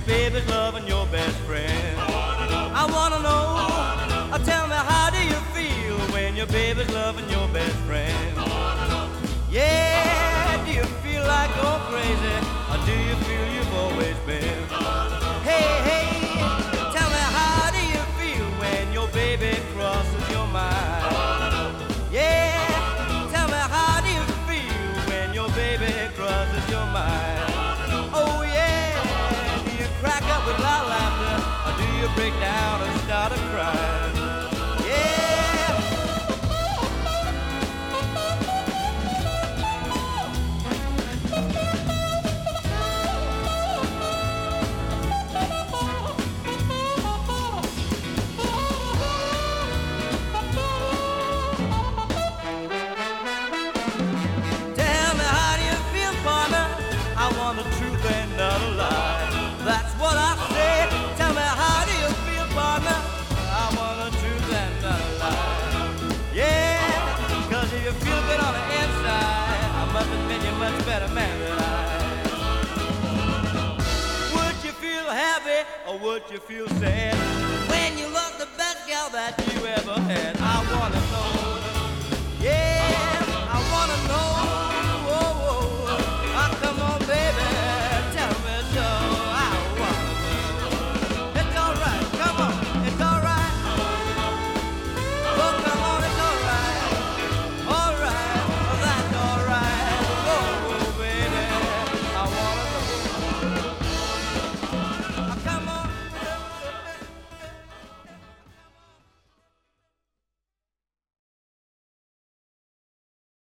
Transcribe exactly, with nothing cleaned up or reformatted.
baby's loving your best friend. I wanna know, uh, tell me how do you feel when your baby's loving your best friend? Yeah, do you feel like going crazy, or do you feel you've always been? Hey, hey, tell me how do you feel when your baby crosses your mind? Yeah, tell me how do you feel when your baby crosses your mind? Oh yeah, do you crack up with loud laughter, or do you break down and start a crying? Yeah. Tell me how do you feel, partner? I want the truth and not a lie. That's what I say. Tell me how do you feel, partner? I want the truth and not a lie. Yeah, cause if you feel good on the inside, I must admit you're much better man than I. Would you feel happy or would you feel sad when you lost the best gal that you ever had?